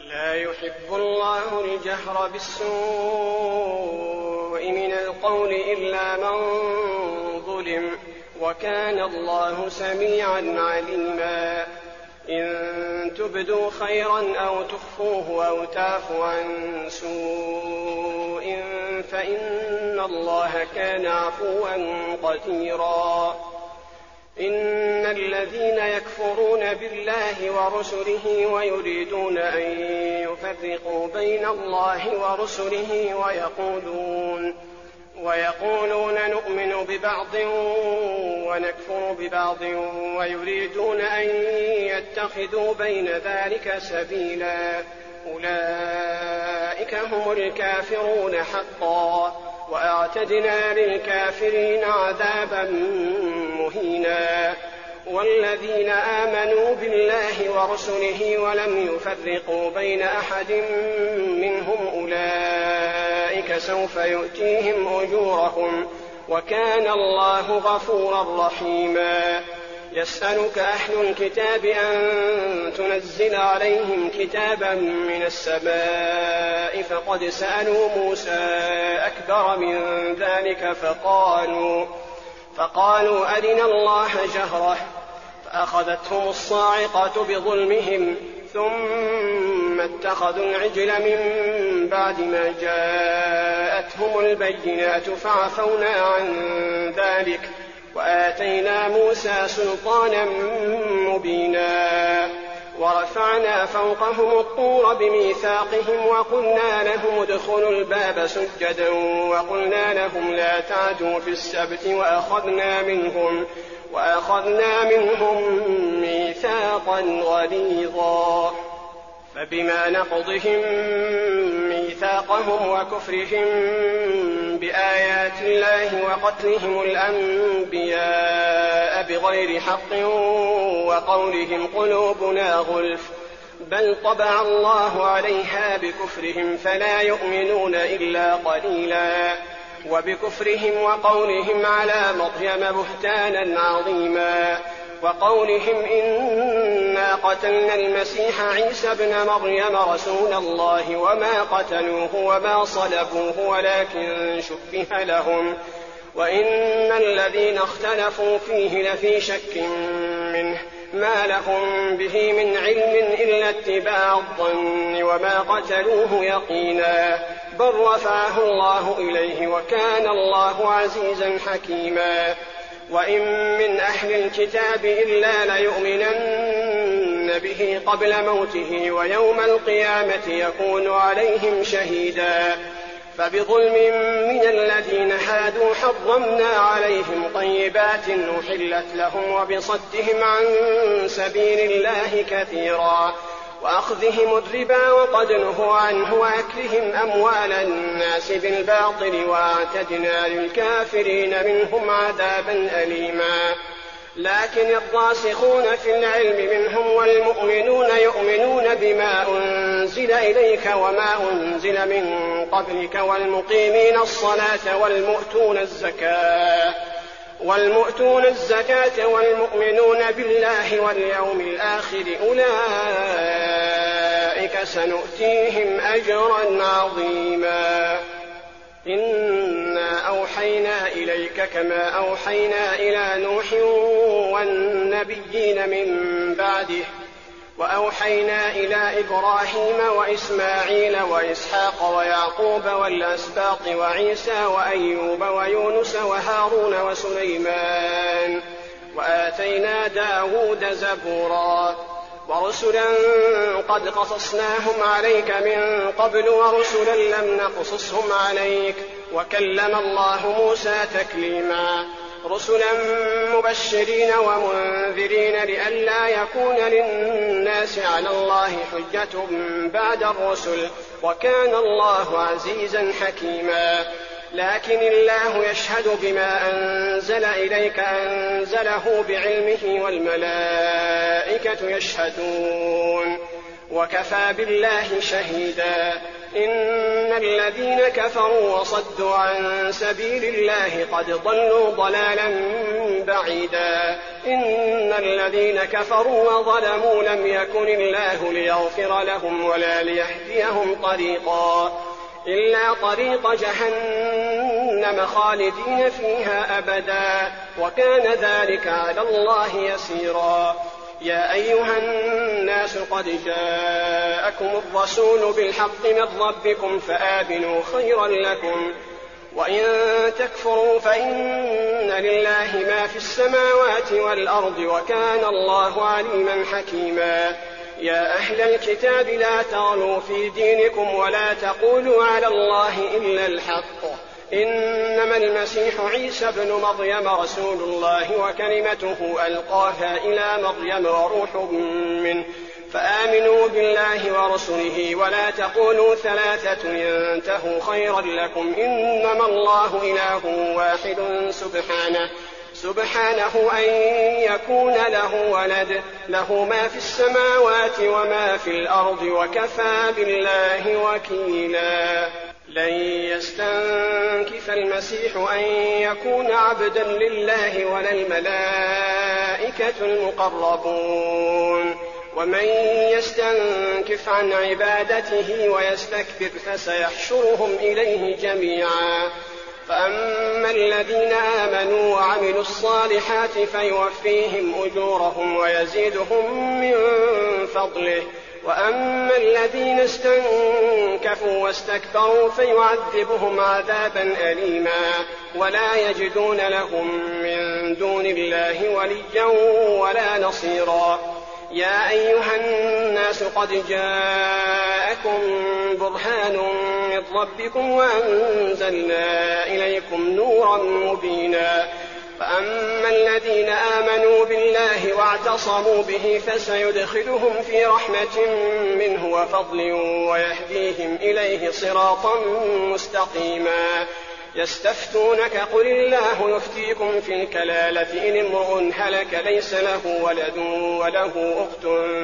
لا يحب الله الجهر بالسوء من القول إلا من ظلم، وكان الله سميعا عليما. إن تبدوا خيرا أو تخفوه أو تعفوا عن سوء فإن الله كان عفوا قديرا. إن الذين يكفرون بالله ورسله ويريدون أن يفرقوا بين الله ورسله ويقولون نؤمن ببعض ونكفر ببعض ويريدون أن يتخذوا بين ذلك سبيلا، أولئك هم الكافرون حقا، وأعتدنا للكافرين عذابا مهينا. والذين آمنوا بالله ورسله ولم يفرقوا بين أحد منهم أولئك سوف يؤتيهم أجورهم، وكان الله غفورا رحيما. يسألك أهل الكتاب أن تنزل عليهم كتابا من السماء فقد سألوا موسى أكبر من ذلك فقالوا أرنا الله جهرة فأخذتهم الصاعقة بظلمهم ثم اتخذوا العجل من بعد ما جاءتهم البينات فعفونا عن ذلك وآتينا موسى سلطانا مبينا. ورفعنا فوقهم الطور بميثاقهم وقلنا لهم ادخلوا الباب سجدا وقلنا لهم لا تعدوا في السبت وأخذنا منهم ميثاقا غليظا. فبما نقضهم ميثاقهم وكفرهم بآيات الله وقتلهم الأنبياء بغير حق وقولهم قلوبنا غلف بل طبع الله عليها بكفرهم فلا يؤمنون إلا قليلا. وبكفرهم وقولهم على مريم بهتانا عظيما، وقولهم إنا قتلنا المسيح عيسى ابن مريم رسول الله وما قتلوه وما صلبوه ولكن شبه لهم، وإن الذين اختلفوا فيه لفي شك منه ما لهم به من علم إلا اتباع الظن وما قتلوه يقينا، بل رفعه الله إليه وكان الله عزيزا حكيما. وإن من أهل الكتاب إلا ليؤمنن به قبل موته ويوم القيامة يكون عليهم شهيدا. فبظلم من الذين هادوا حرمنا عليهم طيبات أحلت لهم وبصدهم عن سبيل الله كثيرا وأخذهم الربا وقد نهوا عنه وأكلهم أموال الناس بالباطل وأعتدنا للكافرين منهم عذابا أليما. لكن الراسخون في العلم منهم والمؤمنون يؤمنون بما أنزل إليك وما أنزل من قبلك والمقيمين الصلاة والمؤتون الزكاة والمؤمنون بالله واليوم الآخر أولئك سنؤتيهم أجرا عظيما. إنا أوحينا إليك كما أوحينا إلى نوح والنبيين من بعده وأوحينا إلى إبراهيم وإسماعيل وإسحاق ويعقوب والأسباط وعيسى وأيوب ويونس وهارون وسليمان وآتينا داود زبورا. ورسلا قد قصصناهم عليك من قبل ورسلا لم نقصصهم عليك وكلم الله موسى تكليما. رسلا مبشرين ومنذرين لئلا يكون للناس على الله حجة بعد الرسل وكان الله عزيزا حكيما. لكن الله يشهد بما أنزل إليك أنزله بعلمه والملائكة يشهدون وكفى بالله شهيدا. إن الذين كفروا وصدوا عن سبيل الله قد ضلوا ضلالا بعيدا. إن الذين كفروا وظلموا لم يكن الله ليغفر لهم ولا ليهديهم طريقا إلا طريق جهنم خالدين فيها أبدا وكان ذلك على الله يسيرا. يا أيها الناس قد جاءكم الرسول بالحق من ربكم فآمنوا خيرا لكم وإن تكفروا فإن لله ما في السماوات والأرض وكان الله عليما حكيما. يا أهل الكتاب لا تغلوا في دينكم ولا تقولوا على الله إلا الحق إنما المسيح عيسى ابن مريم رسول الله وكلمته ألقاها إلى مريم وروح منه فآمنوا بالله ورسله ولا تقولوا ثلاثة ينتهوا خيرا لكم إنما الله إله واحد سبحانه أن يكون له ولد له ما في السماوات وما في الأرض وكفى بالله وكيلا. لن يستنكف المسيح أن يكون عبدا لله ولا الملائكة المقربون ومن يستنكف عن عبادته ويستكبر فسيحشرهم إليه جميعا. فأما الذين آمنوا وعملوا الصالحات فيوفيهم أجورهم ويزيدهم من فضله وأما الذين استنكفوا واستكبروا فيعذبهم عذابا أليما ولا يجدون لهم من دون الله وليا ولا نصيرا. يا أيها الناس قد جاءكم برهان من ربكم وأنزلنا إليكم نورا مبينا. فأما الذين آمنوا بالله واعتصموا به فسيدخلهم في رحمة منه وفضل ويهديهم إليه صراطا مستقيما. يستفتونك قل الله يفتيكم في الكلالة إن امرؤ هلك ليس له ولد وله أخت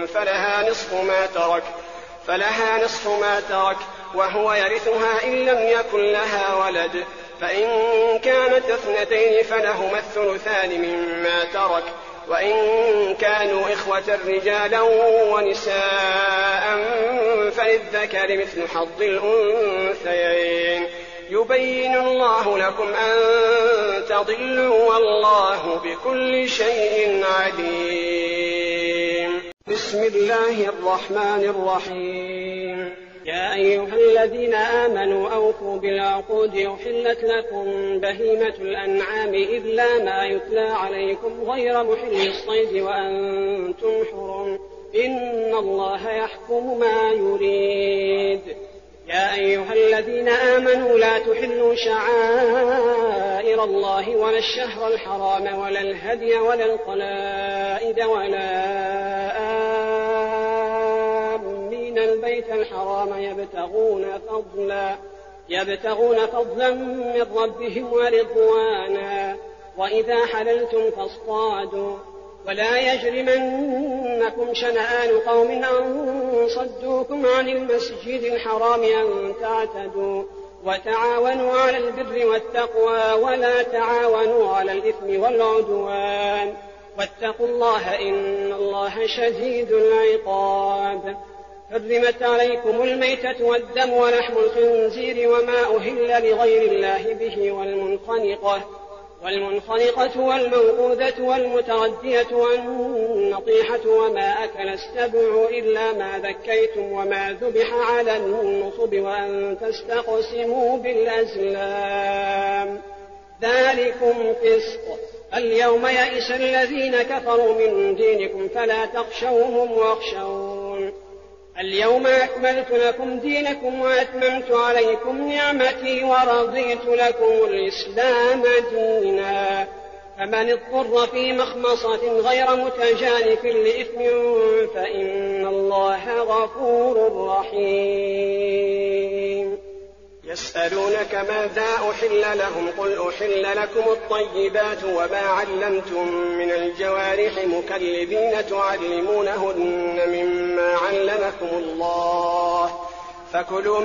فلها نصف ما ترك وهو يرثها إن لم يكن لها ولد فإن كانت اثنتين فلهما الثلثان مما ترك وإن كانوا إخوة رجالا ونساء فللذكر مثل حظ الأنثيين. يبين الله لكم أن تضلوا والله بكل شيء عليم. بسم الله الرحمن الرحيم. يا أيها الذين آمنوا أوفوا بالعقود أحلت لكم بهيمة الأنعام إلا ما يتلى عليكم غير محل الصيد وأنتم حرم إن الله يحكم ما يريد. يا أيها الذين آمنوا لا تحلوا شعائر الله ولا الشهر الحرام ولا الهدي ولا القلائد ولا آمين البيت الحرام يبتغون فضلا من ربهم ورضوانا وإذا حللتم فاصطادوا ولا يجرمنكم شنآن قوم أن صدوكم عن المسجد الحرام أن تعتدوا وتعاونوا على البر والتقوى ولا تعاونوا على الإثم والعدوان واتقوا الله إن الله شديد العقاب. حرمت عليكم الميتة والدم ولحم الخنزير وما أهل لغير الله به والمنخنقة والموقوذة والمتردية والنطيحة وما أكل السبع إلا ما ذكيتم وما ذبح على النصب وأن تستقسموا بالأزلام ذلكم فسق. اليوم يئس الذين كفروا من دينكم فلا تخشوهم واخشون. اليوم أكملت لكم دينكم وأتممت عليكم نعمتي ورضيت لكم الإسلام دينا. فمن اضطر في مخمصة غير متجانف لإثم فإن الله غفور رحيم. يسألونك ماذا أحل لهم قل أحل لكم الطيبات وما علمتم من الجوارح مكلبين تعلمونهن مما علمكم الله فكلوا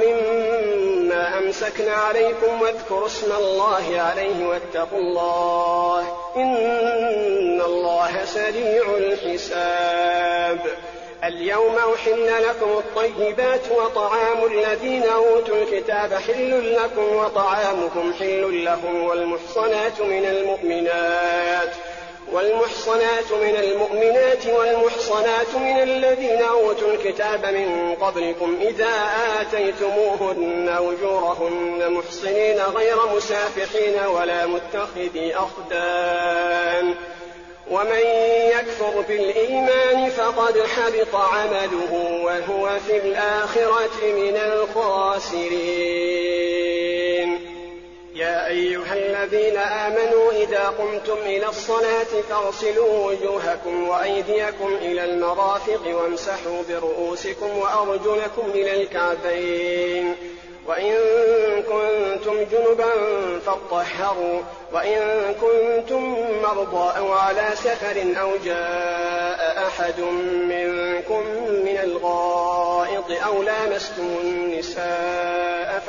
مما أمسكن عليكم واذكروا اسم الله عليه واتقوا الله إن الله سريع الحساب. اليوم أحل لكم الطيبات وطعام الذين أوتوا الكتاب حل لكم وطعامكم حل لهم والمحصنات من المؤمنات والمحصنات من الذين أوتوا الكتاب من قبلكم إذا آتيتموهن أجورهن محصنين غير مسافحين ولا متخذي أخدان ومن يكفر بالإيمان فقد حبط عمله وهو في الآخرة من الخاسرين. يا أيها الذين آمنوا إذا قمتم إلى الصلاة فاغسلوا وجوهكم وأيديكم إلى المرافق وامسحوا برؤوسكم وأرجلكم إلى الكعبين وإن كنتم جنبا فاطهروا وإن كنتم مرضى أو على سفر أو جاء أحد منكم من الغائط أو لامستم النساء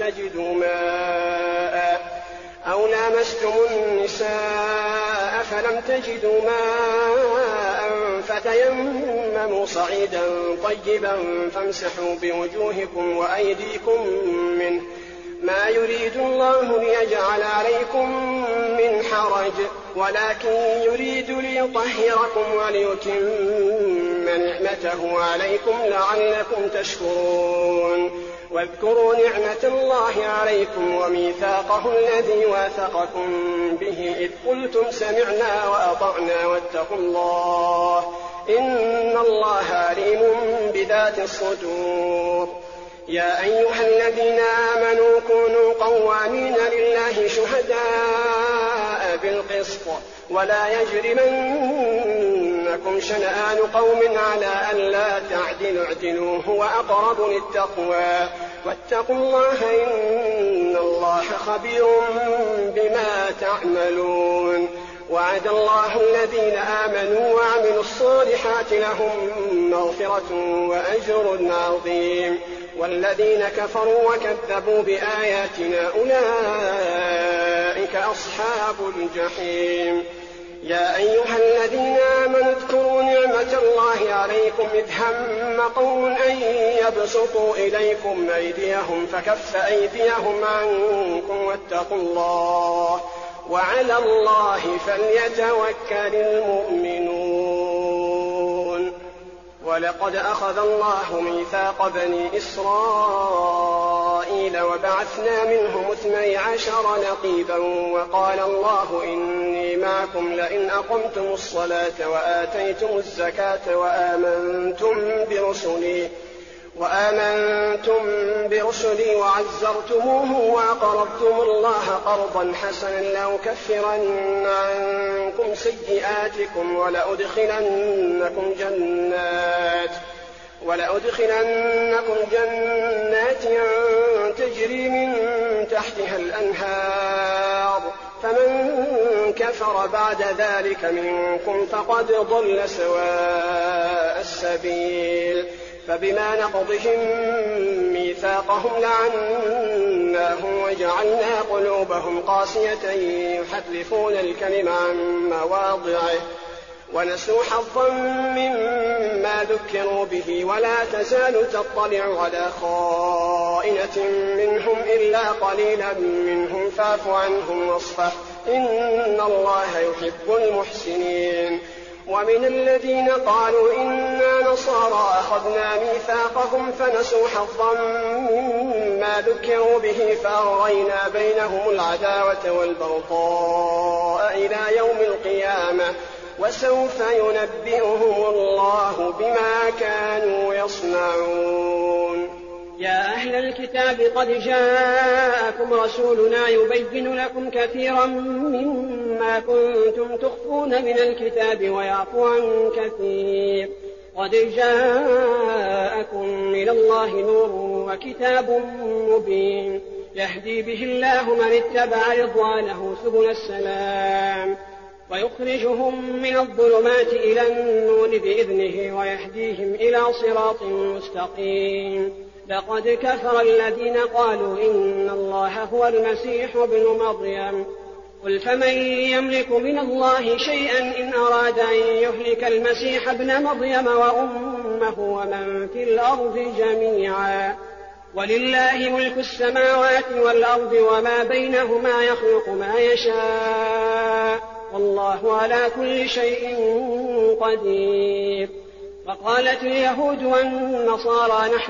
فلم تجدوا ماء فتيمموا صعيدا طيبا فامسحوا بوجوهكم وأيديكم منه ما يريد الله ليجعل عليكم من حرج ولكن يريد ليطهركم وليتم نعمته عليكم لعلكم تشكرون. واذكروا نعمة الله عليكم وميثاقه الذي واثقكم به إذ قلتم سمعنا وأطعنا واتقوا الله إن الله عليم بذات الصدور. يا أيها الذين آمنوا كونوا قوامين لله شهداء بالقسط ولا يجرمنكم شنآن قوم على ألا تعدلوا اعدلوا هو أقرب للتقوى واتقوا الله إن الله خبير بما تعملون. وعد الله الذين آمنوا وعملوا الصالحات لهم مغفرة وأجر عظيم والذين كفروا وكذبوا بآياتنا أولئك أصحاب الجحيم. يا أيها الذين آمنوا اذكروا نعمة الله عليكم إذ هم قوم أن يبسطوا إليكم أيديهم فكف أيديهم عنكم واتقوا الله وعلى الله فليتوكل المؤمنون. ولقد أخذ الله ميثاق بني إسرائيل وبعثنا منهم 12 نقيبا وقال الله إني معكم لئن أقمتم الصلاة وآتيتم الزكاة وآمنتم برسلي وعزرتموه وأقرضتم الله قرضا حسنا لأكفرن عنكم سيئاتكم ولأدخلنكم جنات تجري من تحتها الأنهار فمن كفر بعد ذلك منكم فقد ضل سواء السبيل. فبما نقضهم ميثاقهم لعناهم وجعلنا قلوبهم قاسية يحرفون الكلم عن مواضعه ونسوا حظا مما ذكروا به ولا تزال تطلع على خائنة منهم إلا قليلا منهم فاعف عنهم واصفح إن الله يحب المحسنين. ومن الذين قالوا إنا نصارى أخذنا ميثاقهم فنسوا حظا مما ذكروا به فأغرينا بينهم العداوة والبغضاء إلى يوم القيامة وسوف ينبئهم الله بما كانوا يصنعون. يا أهل الكتاب قد جاءكم رسولنا يبين لكم كثيرا مما كنتم تخفون من الكتاب ويعفو عن كثير قد جاءكم من الله نور وكتاب مبين يهدي به الله من اتبع رضوانه سبل السلام ويخرجهم من الظلمات إلى النور بإذنه ويهديهم إلى صراط مستقيم. لقد كفر الذين قالوا إن الله هو المسيح ابن مريم قل فمن يملك من الله شيئا إن أراد أن يهلك المسيح ابن مريم وأمه ومن في الأرض جميعا ولله ملك السماوات والأرض وما بينهما يخلق ما يشاء والله على كل شيء قدير. وقالت اليهود والنصارى نحن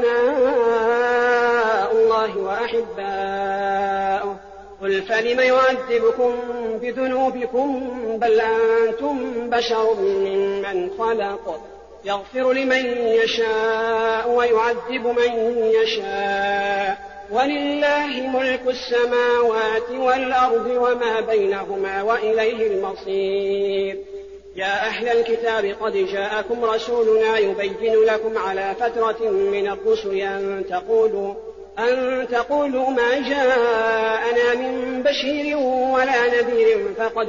أبناء الله وأحباؤه قل فلم يعذبكم بذنوبكم بل أنتم بشر ممن خلق يغفر لمن يشاء ويعذب من يشاء ولله ملك السماوات والأرض وما بينهما وإليه المصير. يا أهل الكتاب قد جاءكم رسولنا يبين لكم على فترة من الرسل أن تقولوا ما جاءنا من بشير ولا نذير فقد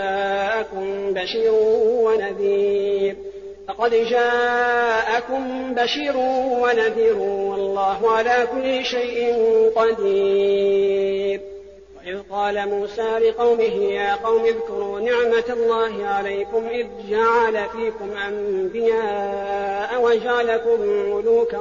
جاءكم بشير ونذير والله على كل شيء قدير. وإذ قال موسى لقومه يا قوم اذكروا نعمة الله عليكم إذ جعل فيكم أنبياء وجعلكم ملوكا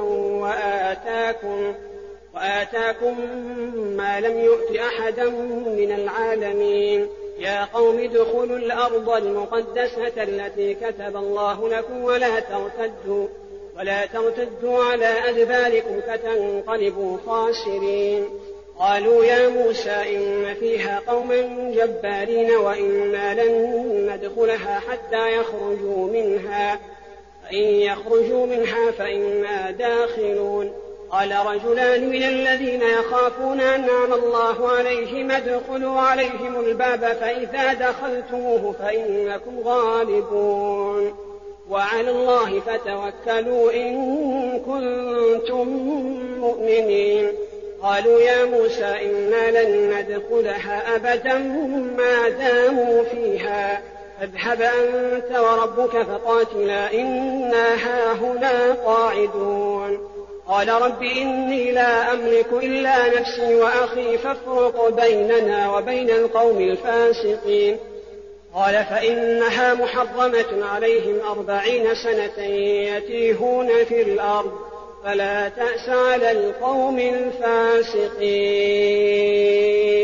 وآتاكم ما لم يؤت أحدا من العالمين. يا قوم ادخلوا الأرض المقدسة التي كتب الله لكم ولا ترتدوا على أدباركم فتنقلبوا خاسرين. قالوا يا موسى إن فيها قوما جبارين وإنا لن ندخلها حتى يخرجوا منها فإن يخرجوا منها فإنا داخلون. قال رجلان من الذين يخافون أنعم الله عليهم ادخلوا عليهم الباب فإذا دخلتموه فإنكم غالبون وعلى الله فتوكلوا إن كنتم مؤمنين. قالوا يا موسى إنا لن ندخلها أبدا ما داموا فيها فاذهب أنت وربك فقاتلا إنا هاهنا قاعدون. قال رب إني لا أملك إلا نفسي وأخي فافرق بيننا وبين القوم الفاسقين. قال فإنها محرمة عليهم 40 سنة يتيهون في الأرض فلا تأس على القوم الفاسقين.